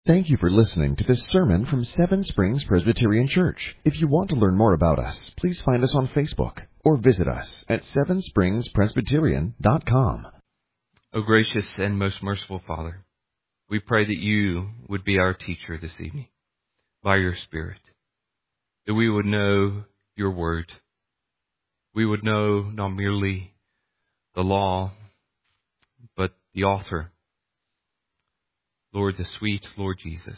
Thank you for listening to this sermon from Seven Springs Presbyterian Church. If you want to learn more about us, please find us on Facebook or visit us at sevenspringspresbyterian.com. O gracious and most merciful Father, we pray that you would be our teacher this evening by your Spirit, that we would know your word. We would know not merely the law, but the author, Lord, the sweet Lord Jesus.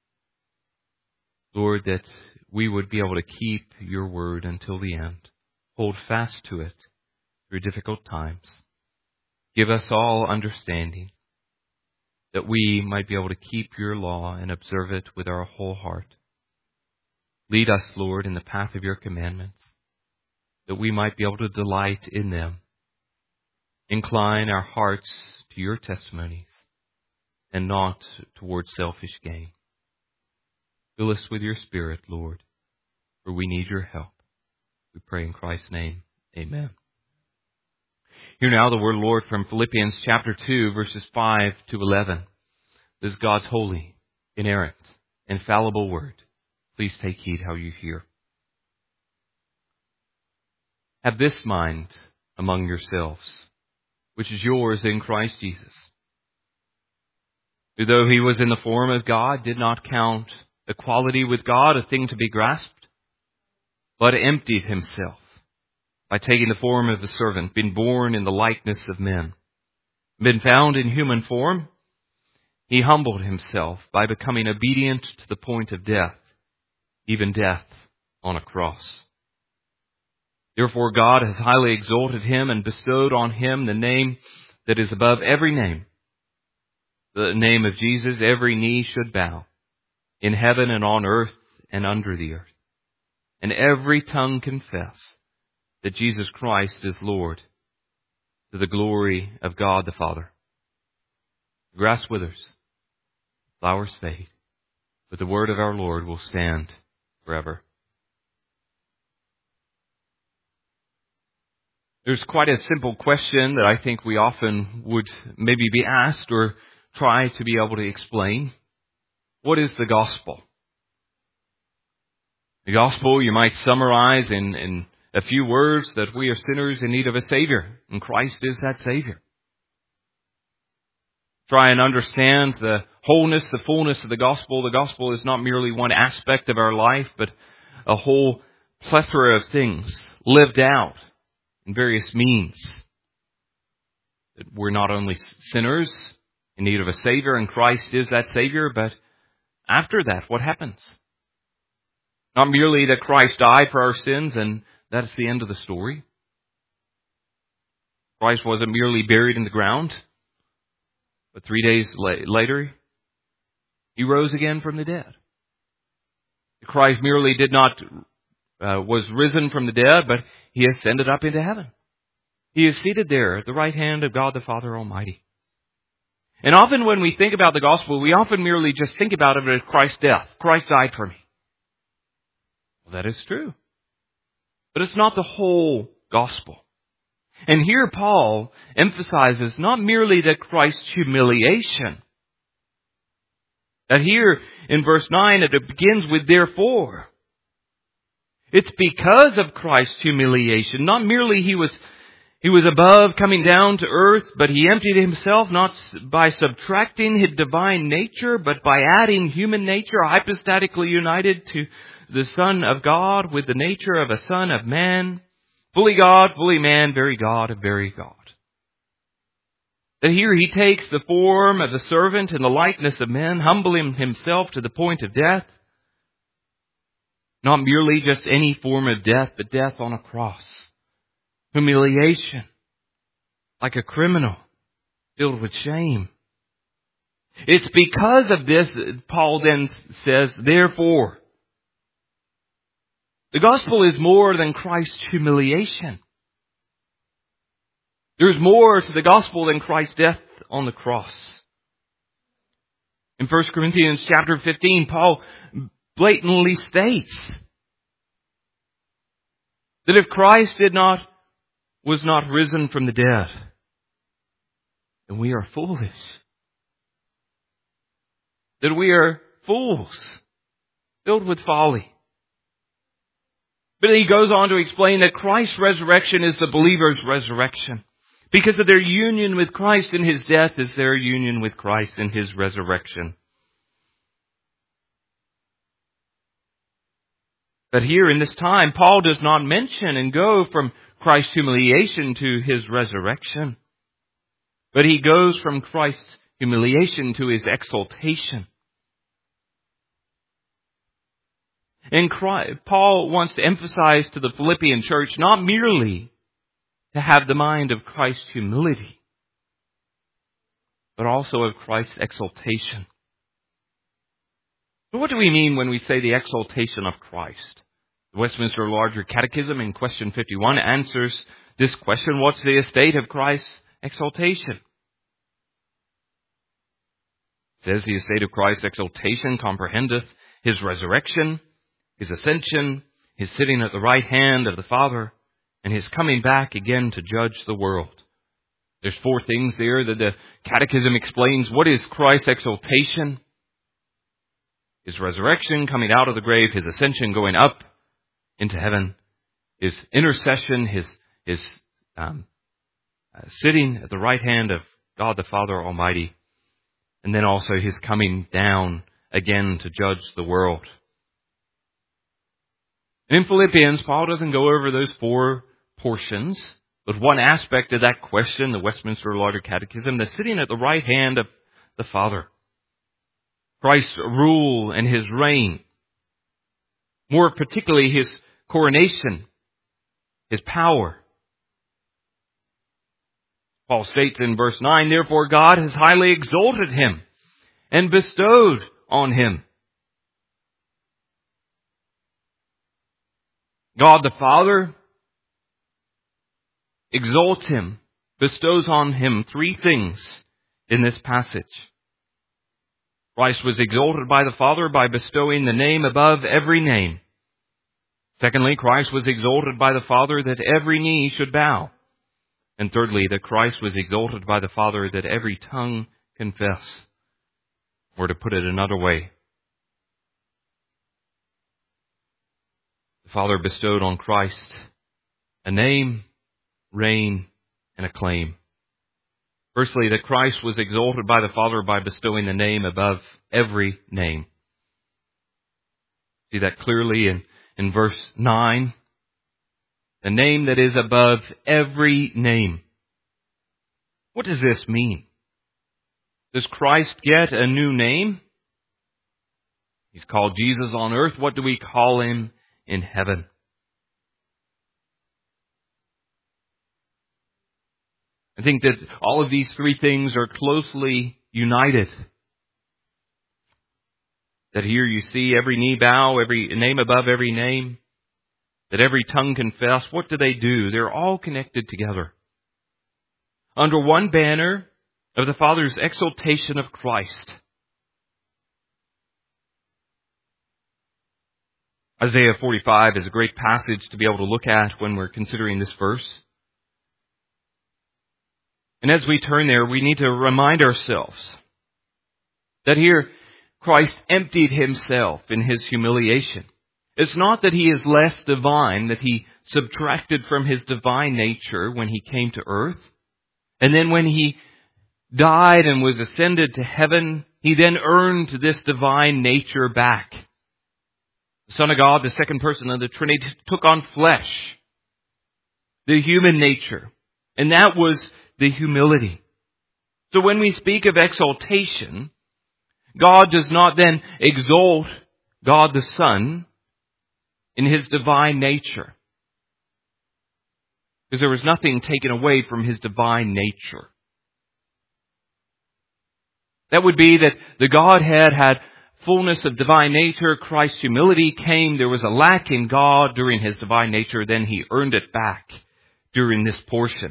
Lord, that we would be able to keep your word until the end, hold fast to it through difficult times. Give us all understanding, that we might be able to keep your law and observe it with our whole heart. Lead us, Lord, in the path of your commandments, that we might be able to delight in them. Incline our hearts to your testimonies, and not towards selfish gain. Fill us with your Spirit, Lord, for we need your help. We pray in Christ's name. Amen. Hear now the word of the Lord from Philippians chapter 2, verses 5 to 11. This is God's holy, inerrant, infallible word. Please take heed how you hear. Have this mind among yourselves, which is yours in Christ Jesus, who, though he was in the form of God, did not count equality with God a thing to be grasped, but emptied himself by taking the form of a servant, been born in the likeness of men, been found in human form. He humbled himself by becoming obedient to the point of death, even death on a cross. Therefore God has highly exalted him and bestowed on him the name that is above every name. The name of Jesus, every knee should bow, in heaven and on earth and under the earth, and every tongue confess that Jesus Christ is Lord, to the glory of God the Father. The grass withers, flowers fade, but the word of our Lord will stand forever. There's quite a simple question that I think we often would maybe be asked or try to be able to explain. What is the gospel? The gospel you might summarize in a few words, that we are sinners in need of a Savior, and Christ is that Savior. Try and understand the wholeness, the fullness of the gospel. The gospel is not merely one aspect of our life, but a whole plethora of things lived out in various means. That we're not only sinners in need of a Savior, and Christ is that Savior, but after that, what happens? Not merely that Christ died for our sins, and that's the end of the story. Christ wasn't merely buried in the ground, but 3 days later, he rose again from the dead. Christ merely was risen from the dead, but he ascended up into heaven. He is seated there at the right hand of God the Father Almighty. And often when we think about the gospel, we often merely just think about it as Christ's death. Christ died for me. Well, that is true. But it's not the whole gospel. And here Paul emphasizes not merely that Christ's humiliation. That here in verse 9 it begins with therefore. It's because of Christ's humiliation. Not merely he was above coming down to earth, but he emptied himself not by subtracting his divine nature, but by adding human nature hypostatically united to the Son of God with the nature of a Son of Man. Fully God, fully man, very God, very God. That here he takes the form of a servant in the likeness of men, humbling himself to the point of death. Not merely just any form of death, but death on a cross. Humiliation, like a criminal, filled with shame. It's because of this, Paul then says, therefore. The gospel is more than Christ's humiliation. There's more to the gospel than Christ's death on the cross. In 1 Corinthians chapter 15, Paul blatantly states that if Christ was not risen from the dead, then we are foolish. that we are fools, filled with folly. But he goes on to explain that Christ's resurrection is the believer's resurrection. Because of their union with Christ in His death is their union with Christ in His resurrection. But here in this time, Paul does not mention and go from Christ's humiliation to His resurrection. But he goes from Christ's humiliation to His exaltation. And Paul wants to emphasize to the Philippian church not merely to have the mind of Christ's humility, but also of Christ's exaltation. So what do we mean when we say the exaltation of Christ? The Westminster Larger Catechism in question 51 answers this question: what's the estate of Christ's exaltation? It says the estate of Christ's exaltation comprehendeth His resurrection, His ascension, His sitting at the right hand of the Father, and His coming back again to judge the world. There's 4 things there that the Catechism explains. What is Christ's exaltation? His resurrection, coming out of the grave, His ascension, going up into heaven, His intercession, His sitting at the right hand of God the Father Almighty, and then also His coming down again to judge the world. And in Philippians, Paul doesn't go over those 4 portions, but one aspect of that question, the Westminster Larger Catechism, the sitting at the right hand of the Father. Christ's rule and His reign. More particularly His coronation, His power. Paul states in verse 9, therefore God has highly exalted Him and bestowed on Him. God the Father exalts Him, bestows on Him 3 things in this passage. Christ was exalted by the Father by bestowing the name above every name. Secondly, Christ was exalted by the Father that every knee should bow. And thirdly, that Christ was exalted by the Father that every tongue confess. Or to put it another way, the Father bestowed on Christ a name, reign, and a claim. Firstly, that Christ was exalted by the Father by bestowing the name above every name. See that clearly in verse 9. The name that is above every name. What does this mean? Does Christ get a new name? He's called Jesus on earth. What do we call Him in heaven? I think that all of these 3 things are closely united. That here you see every knee bow, every name above every name. That every tongue confess. What do? They're all connected together under one banner of the Father's exaltation of Christ. Isaiah 45 is a great passage to be able to look at when we're considering this verse. And as we turn there, we need to remind ourselves that here Christ emptied Himself in His humiliation. It's not that He is less divine, that He subtracted from His divine nature when He came to earth. And then when He died and was ascended to heaven, He then earned this divine nature back. The Son of God, the second person of the Trinity, took on flesh, the human nature. And that was the humility. So when we speak of exaltation, God does not then exalt God the Son in His divine nature. Because there was nothing taken away from His divine nature. That would be that the Godhead had fullness of divine nature. Christ's humility came. There was a lack in God during His divine nature. Then He earned it back during this portion.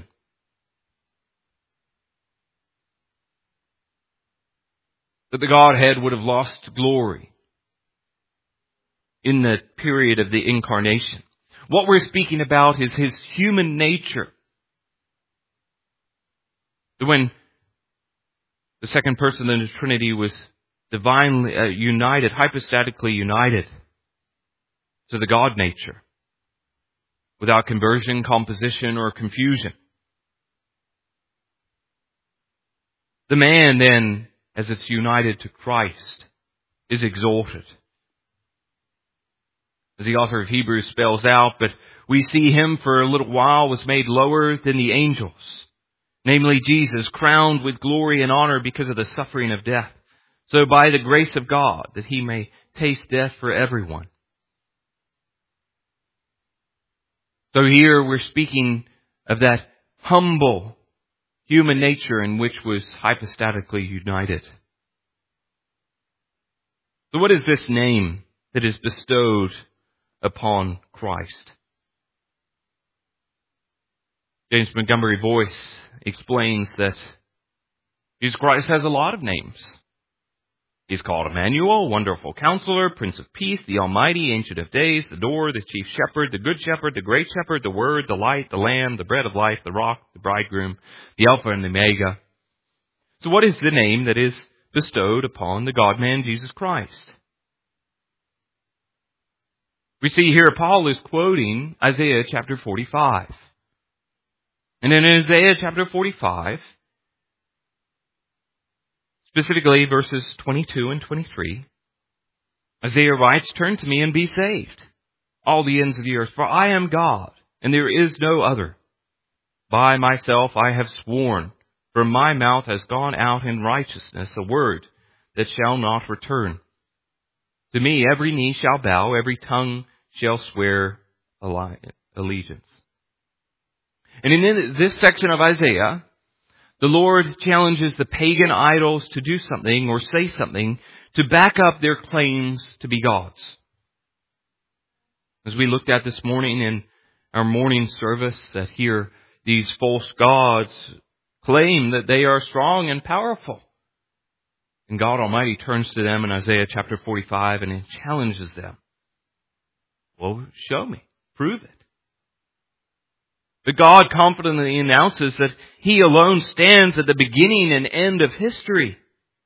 That the Godhead would have lost glory in the period of the incarnation. What we're speaking about is His human nature. When the second person in the Trinity was divinely united, hypostatically united to the God nature, without conversion, composition, or confusion. The man then, as it's united to Christ, is exalted. As the author of Hebrews spells out, but we see him for a little while was made lower than the angels, namely Jesus, crowned with glory and honor because of the suffering of death, so by the grace of God that he may taste death for everyone. So here we're speaking of that humble human nature in which was hypostatically united. So what is this name that is bestowed upon Christ? James Montgomery Boyce explains that Jesus Christ has a lot of names. He's called Emmanuel, Wonderful Counselor, Prince of Peace, the Almighty, Ancient of Days, the Door, the Chief Shepherd, the Good Shepherd, the Great Shepherd, the Word, the Light, the Lamb, the Bread of Life, the Rock, the Bridegroom, the Alpha and the Omega. So what is the name that is bestowed upon the God-man Jesus Christ? We see here Paul is quoting Isaiah chapter 45. And in Isaiah chapter 45, specifically verses 22 and 23, Isaiah writes, "Turn to me and be saved, all the ends of the earth, for I am God, and there is no other. By myself I have sworn, from my mouth has gone out in righteousness a word that shall not return. To me every knee shall bow, every tongue shall swear allegiance." And in this section of Isaiah, the Lord challenges the pagan idols to do something or say something to back up their claims to be gods. As we looked at this morning in our morning service, that here these false gods claim that they are strong and powerful. And God Almighty turns to them in Isaiah chapter 45 and he challenges them. Well, show me. Prove it. But God confidently announces that He alone stands at the beginning and end of history.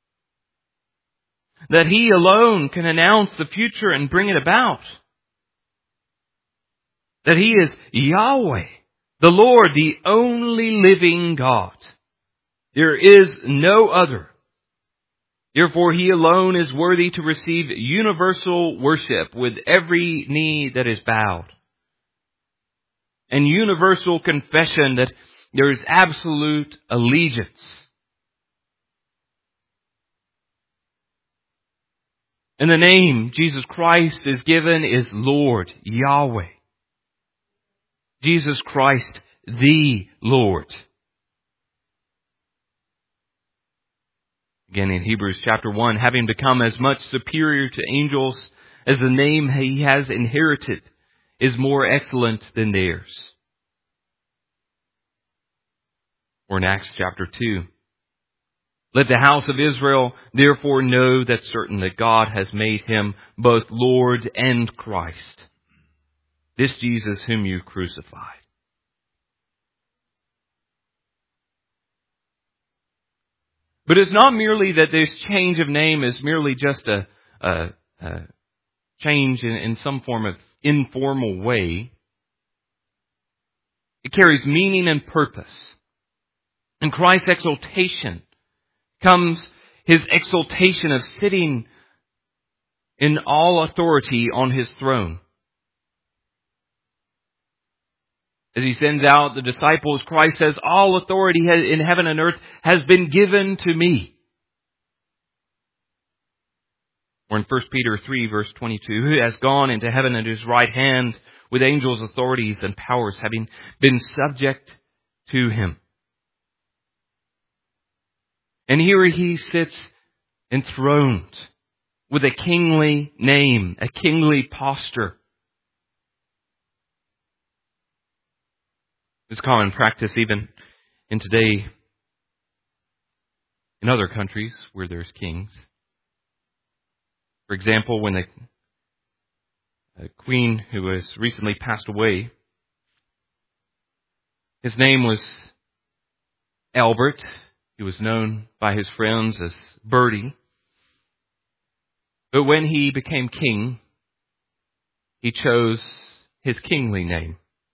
That He alone can announce the future and bring it about. That He is Yahweh, the Lord, the only living God. There is no other. Therefore, He alone is worthy to receive universal worship with every knee that is bowed. And universal confession that there is absolute allegiance. And the name Jesus Christ is given is Lord, Yahweh. Jesus Christ, the Lord. Again in Hebrews chapter 1, having become as much superior to angels as the name He has inherited is more excellent than theirs. Or in Acts chapter 2, let the house of Israel therefore know that certain that God has made Him both Lord and Christ, this Jesus whom you crucified. But it's not merely that this change of name is merely just a change in some form of informal way. It carries meaning and purpose. In Christ's exaltation comes His exaltation of sitting in all authority on His throne. As He sends out the disciples, Christ says, all authority in heaven and earth has been given to me. Or in 1 Peter 3 verse 22, who has gone into heaven at His right hand with angels, authorities, and powers having been subject to Him. And here He sits enthroned with a kingly name, a kingly posture. It's common practice even in today in other countries where there's kings. For example, when the queen who has recently passed away, his name was Albert. He was known by his friends as Bertie. But when he became king, he chose his kingly name,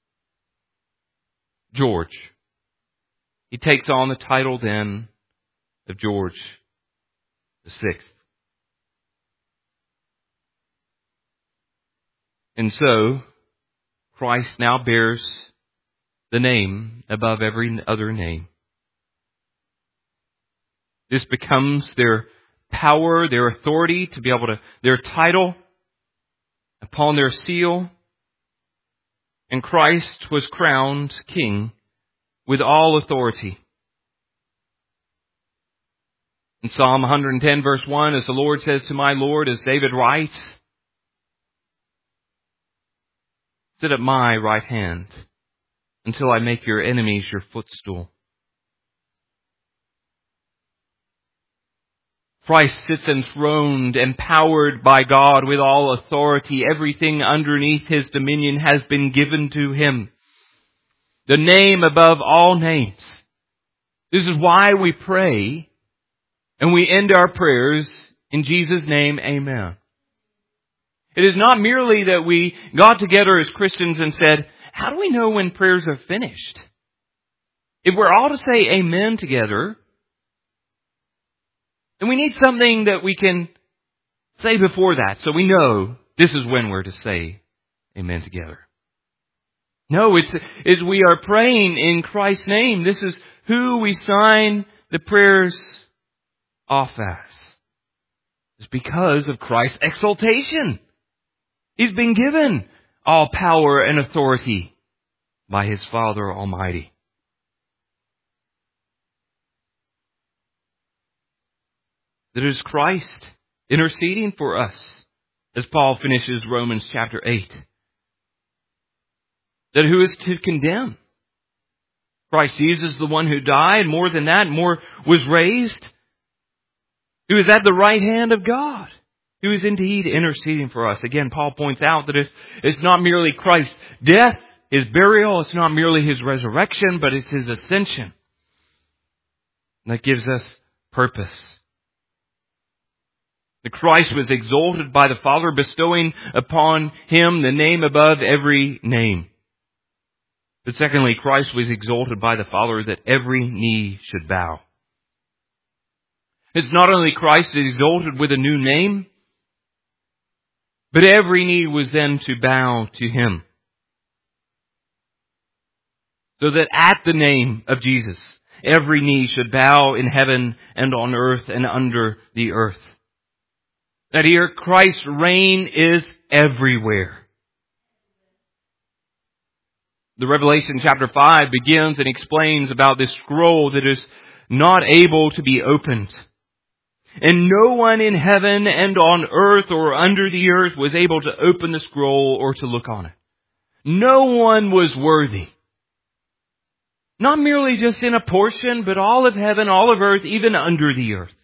George. He takes on the title then of George VI. And so, Christ now bears the name above every other name. This becomes their power, their authority to be able to, their title upon their seal. And Christ was crowned king with all authority. In Psalm 110 verse 1, as the Lord says to my Lord, as David writes, sit at my right hand until I make your enemies your footstool. Christ sits enthroned, empowered by God with all authority. Everything underneath His dominion has been given to Him. The name above all names. This is why we pray and we end our prayers in Jesus' name, amen. It is not merely that we got together as Christians and said, how do we know when prayers are finished? If we're all to say amen together, then we need something that we can say before that so we know this is when we're to say amen together. No, it's we are praying in Christ's name. This is who we sign the prayers off as. It's because of Christ's exaltation. He's been given all power and authority by His Father Almighty. That is Christ interceding for us, as Paul finishes Romans chapter 8. That who is to condemn? Christ Jesus, the one who died, more than that, more was raised, who is at the right hand of God, who is indeed interceding for us. Again, Paul points out that it's not merely Christ's death, His burial, it's not merely His resurrection, but it's His ascension. And that gives us purpose. The Christ was exalted by the Father, bestowing upon Him the name above every name. But secondly, Christ was exalted by the Father that every knee should bow. It's not only Christ exalted with a new name, but every knee was then to bow to Him. So that at the name of Jesus, every knee should bow in heaven and on earth and under the earth. That here Christ's reign is everywhere. The Revelation chapter 5 begins and explains about this scroll that is not able to be opened. And no one in heaven and on earth or under the earth was able to open the scroll or to look on it. No one was worthy. Not merely just in a portion, but all of heaven, all of earth, even under the earth.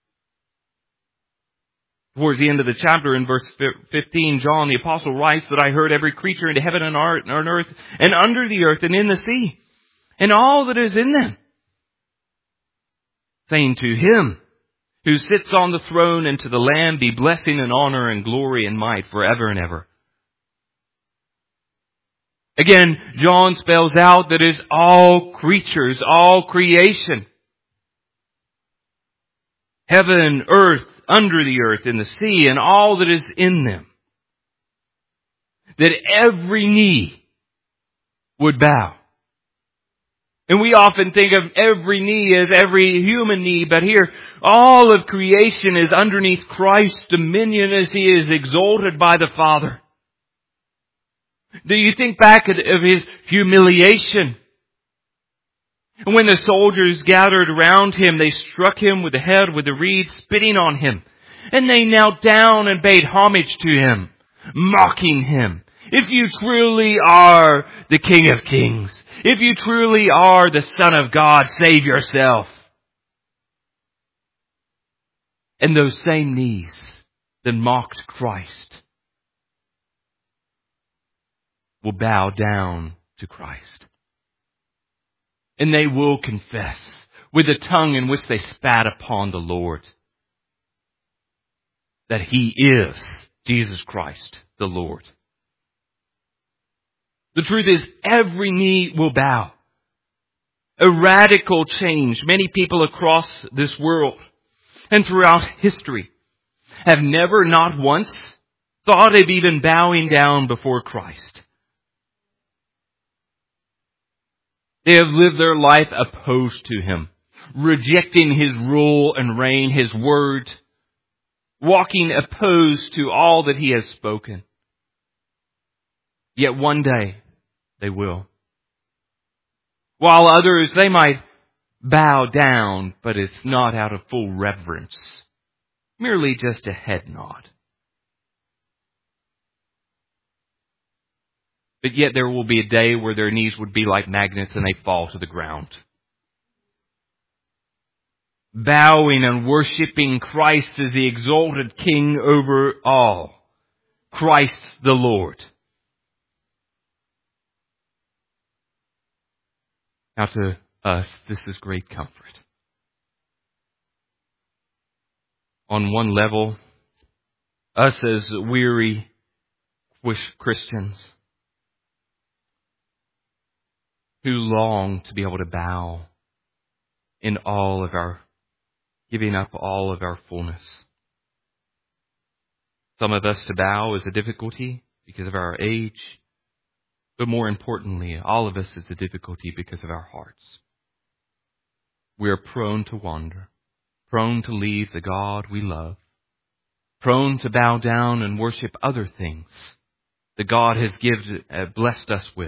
Towards the end of the chapter, in verse 15, John the Apostle writes that I heard every creature in heaven and on earth and under the earth and in the sea, and all that is in them, saying to Him who sits on the throne and to the Lamb be blessing and honor and glory and might forever and ever. Again, John spells out that it is all creatures, all creation. Heaven, earth, under the earth, in the sea, and all that is in them. That every knee would bow. And we often think of every knee as every human knee, but here all of creation is underneath Christ's dominion as He is exalted by the Father. Do you think back of His humiliation? And when the soldiers gathered around Him, they struck Him with the head with the reed, spitting on Him. And they knelt down and paid homage to Him, mocking Him. If you truly are the King of Kings, if you truly are the Son of God, save yourself. And those same knees that mocked Christ will bow down to Christ. And they will confess with the tongue in which they spat upon the Lord. that He is Jesus Christ, the Lord. The truth is, every knee will bow. A radical change. Many people across this world and throughout history have never, not once, thought of even bowing down before Christ. They have lived their life opposed to Him, rejecting His rule and reign, His word, walking opposed to all that He has spoken. Yet one day they will. While others, they might bow down, but it's not out of full reverence, merely just a head nod. But yet there will be a day where their knees would be like magnets and they fall to the ground. Bowing and worshiping Christ as the exalted King over all. Christ the Lord. Now to us, this is great comfort. On one level, us as weary Christians who long to be able to bow in all of our, giving up all of our fullness. Some of us to bow is a difficulty because of our age, but more importantly, all of us is a difficulty because of our hearts. We are prone to wander, prone to leave the God we love, prone to bow down and worship other things that God has blessed us with.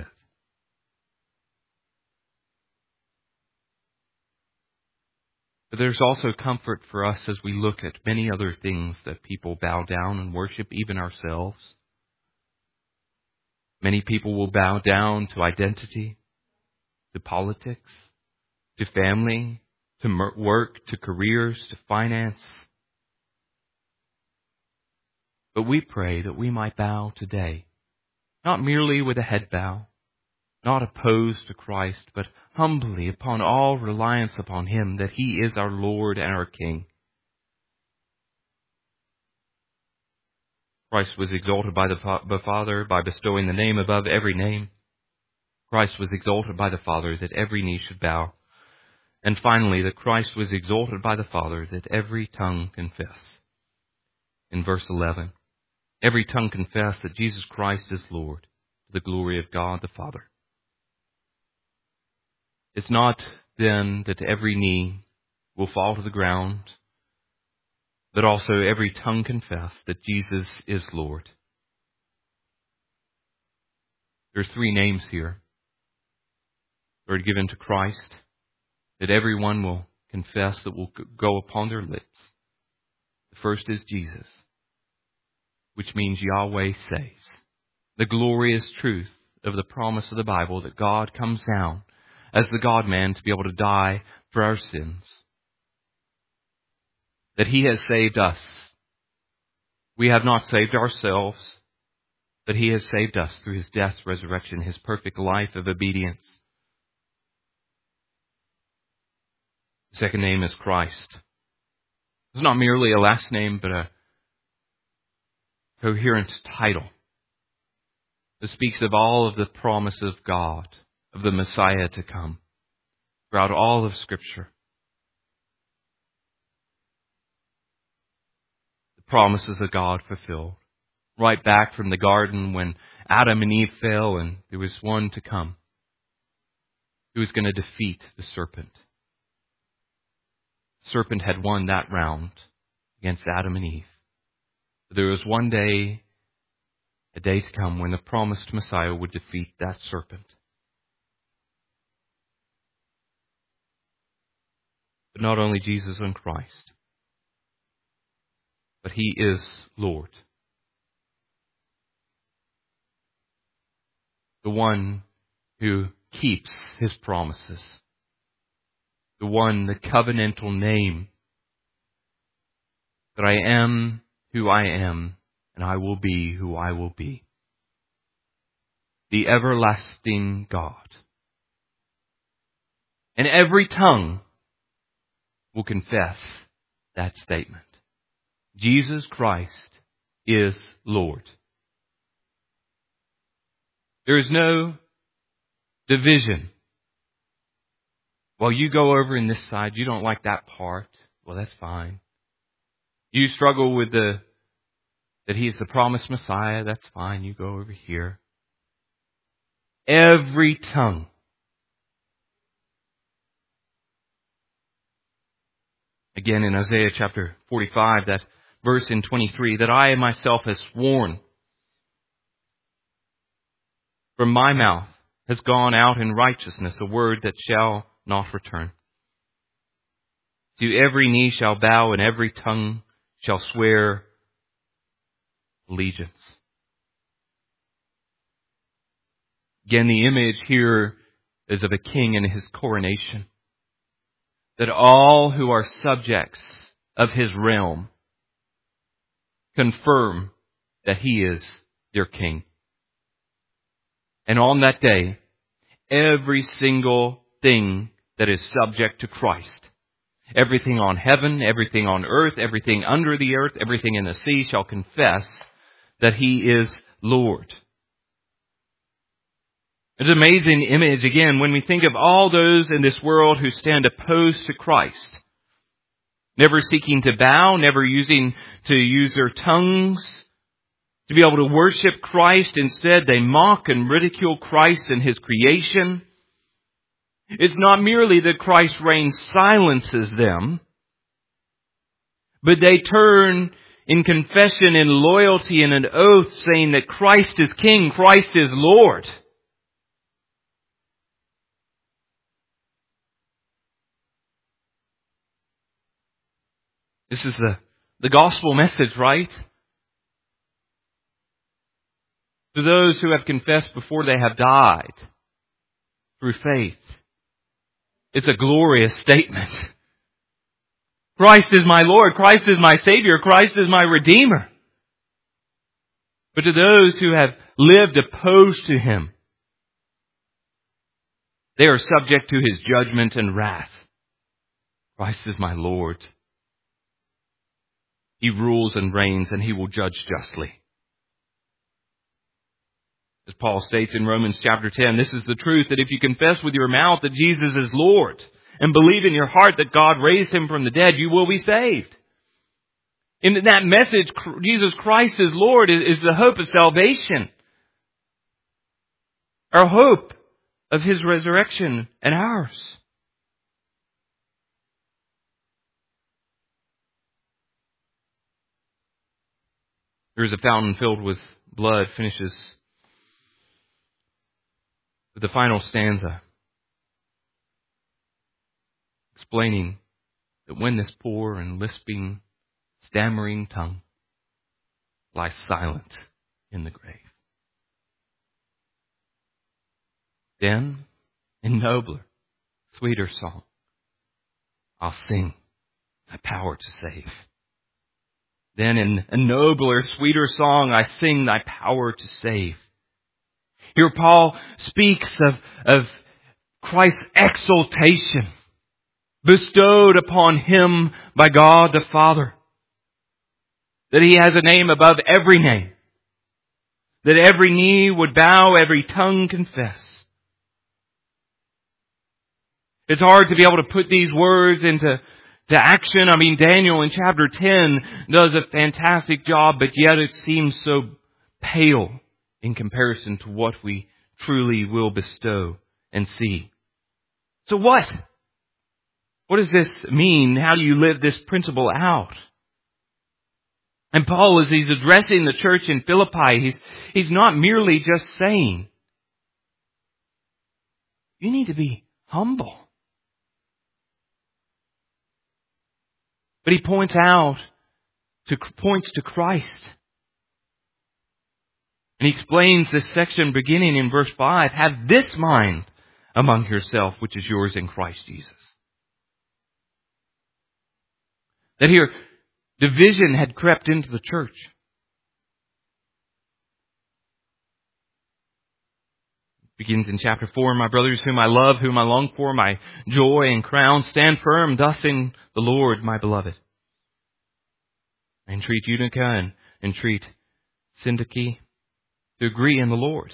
But there's also comfort for us as we look at many other things that people bow down and worship, even ourselves. Many people will bow down to identity, to politics, to family, to work, to careers, to finance. But we pray that we might bow today, not merely with a head bow, not opposed to Christ, but humbly upon all reliance upon Him, that He is our Lord and our King. Christ was exalted by the Father by bestowing the name above every name. Christ was exalted by the Father that every knee should bow. And finally, that Christ was exalted by the Father that every tongue confess. In verse 11, every tongue confess that Jesus Christ is Lord, to the glory of God the Father. It's not then that every knee will fall to the ground, but also every tongue confess that Jesus is Lord. There's 3 names here that are given to Christ, that everyone will confess, that will go upon their lips. The first is Jesus, which means Yahweh saves. The glorious truth of the promise of the Bible that God comes down as the God-man to be able to die for our sins. That He has saved us. We have not saved ourselves, but He has saved us through His death, resurrection, His perfect life of obedience. The second name is Christ. It's not merely a last name, but a coherent title that speaks of all of the promise of God, of the Messiah to come, throughout all of Scripture. The promises of God fulfilled. Right back from the garden when Adam and Eve fell and there was one to come who was going to defeat the serpent. The serpent had won that round against Adam and Eve. But there was one day, a day to come, when the promised Messiah would defeat that serpent. But not only Jesus and Christ, but He is Lord. The one who keeps His promises. The one, the covenantal name, that I am who I am, and I will be who I will be. The everlasting God. And every tongue will confess that statement. Jesus Christ is Lord. There is no division. Well, you go over in this side, you don't like that part. Well, that's fine. You struggle with that He's the promised Messiah. That's fine. You go over here. Every tongue. Again, in Isaiah chapter 45, that verse in 23, that I myself have sworn, from my mouth has gone out in righteousness a word that shall not return. To every knee shall bow and every tongue shall swear allegiance. Again, the image here is of a king and his coronation. That all who are subjects of his realm confirm that he is their king. And on that day, every single thing that is subject to Christ, everything on heaven, everything on earth, everything under the earth, everything in the sea shall confess that He is Lord. It's an amazing image, again, when we think of all those in this world who stand opposed to Christ, never seeking to bow, never using to use their tongues to be able to worship Christ. Instead, they mock and ridicule Christ and His creation. It's not merely that Christ's reign silences them, but they turn in confession, in loyalty, and an oath, saying that Christ is King, Christ is Lord. This is the gospel message, right? To those who have confessed before they have died through faith. It's a glorious statement. Christ is my Lord. Christ is my Savior. Christ is my Redeemer. But to those who have lived opposed to Him, they are subject to His judgment and wrath. Christ is my Lord. He rules and reigns, and He will judge justly. As Paul states in Romans chapter 10, this is the truth, that if you confess with your mouth that Jesus is Lord and believe in your heart that God raised Him from the dead, you will be saved. In that message, Jesus Christ is Lord is the hope of salvation. Our hope of His resurrection and ours. There is a fountain filled with blood, finishes with the final stanza, explaining that when this poor and lisping, stammering tongue lies silent in the grave, then in nobler, sweeter song, I'll sing thy power to save. Then in a nobler, sweeter song, I sing thy power to save. Here Paul speaks of Christ's exaltation bestowed upon Him by God the Father. That He has a name above every name. That every knee would bow, every tongue confess. It's hard to be able to put these words into action. I mean, Daniel in chapter 10 does a fantastic job, but yet it seems so pale in comparison to what we truly will bestow and see. So what? What does this mean? How do you live this principle out? And Paul, as he's addressing the church in Philippi, he's not merely just saying, you need to be humble. But he points to Christ. And he explains this section beginning in verse 5. Have this mind among yourself, which is yours in Christ Jesus. That here, division had crept into the church. It begins in chapter 4. My brothers, whom I love, whom I long for, my joy and crown, stand firm thus in the Lord, my beloved. I entreat Eunica and entreat Syntyche to agree in the Lord.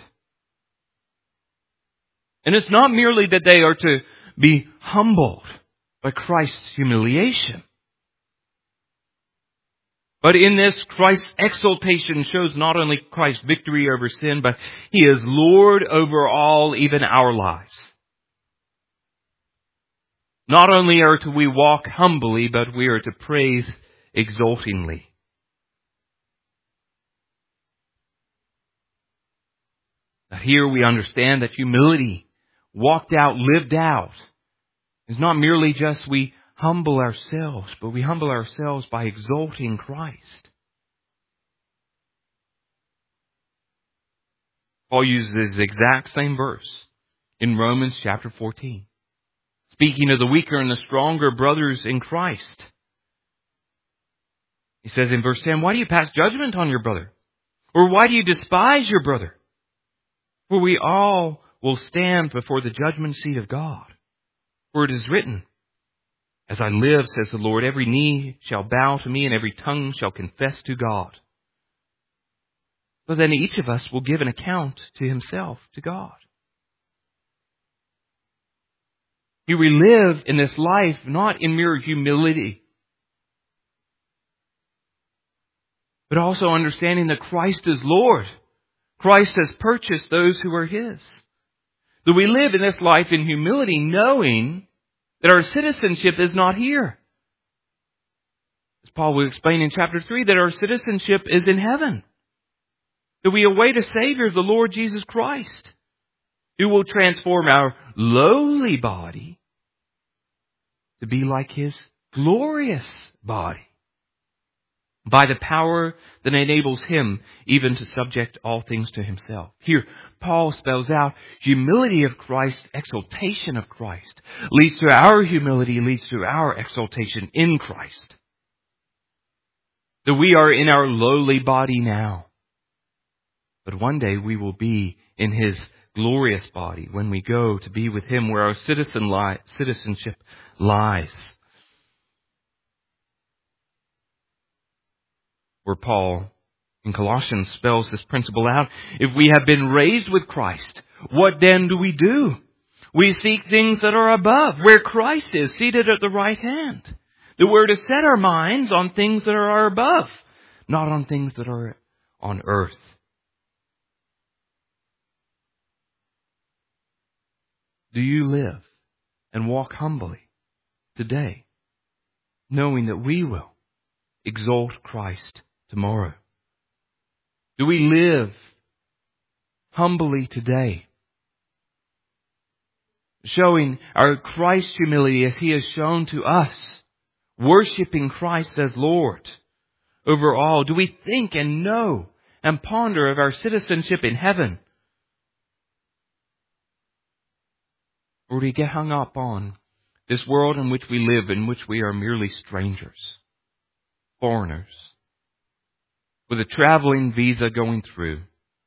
And it's not merely that they are to be humbled by Christ's humiliation. But in this, Christ's exaltation shows not only Christ's victory over sin, but He is Lord over all, even our lives. Not only are we walk humbly, but we are to praise exultingly. Now here we understand that humility, walked out, lived out, is not merely just we humble ourselves, but we humble ourselves by exalting Christ. Paul uses this exact same verse in Romans chapter 14. Speaking of the weaker and the stronger brothers in Christ. He says in verse 10, why do you pass judgment on your brother? Or why do you despise your brother? For we all will stand before the judgment seat of God. For it is written, as I live, says the Lord, every knee shall bow to me and every tongue shall confess to God. So then each of us will give an account to himself, to God. Here we live in this life not in mere humility, but also understanding that Christ is Lord. Christ has purchased those who are His. That we live in this life in humility, knowing that our citizenship is not here. As Paul will explain in chapter 3, that our citizenship is in heaven. That we await a Savior, the Lord Jesus Christ, who will transform our lowly body to be like His glorious body, by the power that enables Him even to subject all things to Himself. Here, Paul spells out humility of Christ, exaltation of Christ, leads to our humility, leads to our exaltation in Christ. That we are in our lowly body now, but one day we will be in His glorious body when we go to be with Him, where our citizenship lies. Where Paul in Colossians spells this principle out. If we have been raised with Christ, what then do we do? We seek things that are above, where Christ is seated at the right hand. That we're to set our minds on things that are above, not on things that are on earth. Do you live and walk humbly today, knowing that we will exalt Christ tomorrow? Do we live humbly today, showing our Christ humility as He has shown to us, worshiping Christ as Lord over all? Do we think and know and ponder of our citizenship in heaven? Or do we get hung up on this world in which we live, in which we are merely strangers, foreigners, with a traveling visa going through?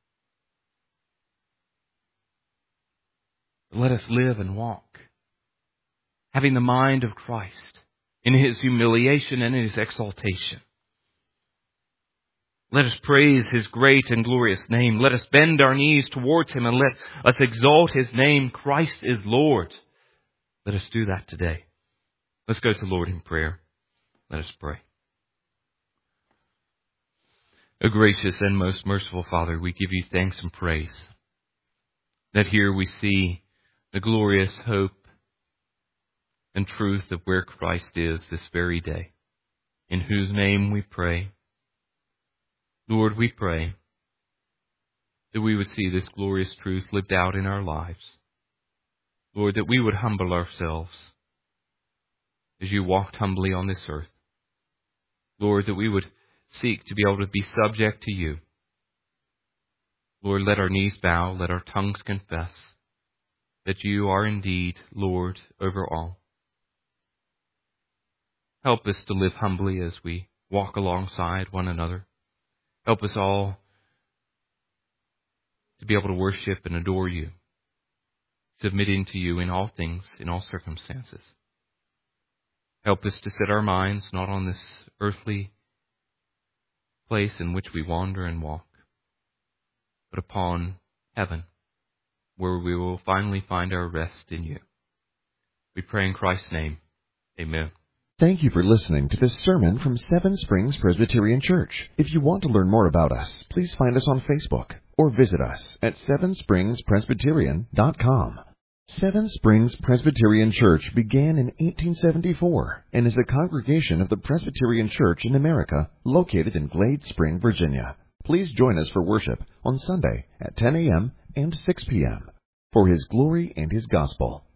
Let us live and walk, having the mind of Christ in His humiliation and in His exaltation. Let us praise His great and glorious name. Let us bend our knees towards Him and let us exalt His name. Christ is Lord. Let us do that today. Let's go to the Lord in prayer. Let us pray. O gracious and most merciful Father, we give You thanks and praise that here we see the glorious hope and truth of where Christ is this very day, in whose name we pray. Lord, we pray that we would see this glorious truth lived out in our lives. Lord, that we would humble ourselves as You walked humbly on this earth. Lord, that we would seek to be able to be subject to You. Lord, let our knees bow, let our tongues confess that You are indeed Lord over all. Help us to live humbly as we walk alongside one another. Help us all to be able to worship and adore You, submitting to You in all things, in all circumstances. Help us to set our minds not on this earthly place in which we wander and walk, but upon heaven, where we will finally find our rest in you. We pray in Christ's name. Amen. Thank you for listening to this sermon from Seven Springs Presbyterian Church. If you want to learn more about us, please find us on Facebook or visit us at sevenspringspresbyterian.com. Seven Springs Presbyterian Church began in 1874 and is a congregation of the Presbyterian Church in America located in Glade Spring, Virginia. Please join us for worship on Sunday at 10 a.m. and 6 p.m. for His glory and His gospel.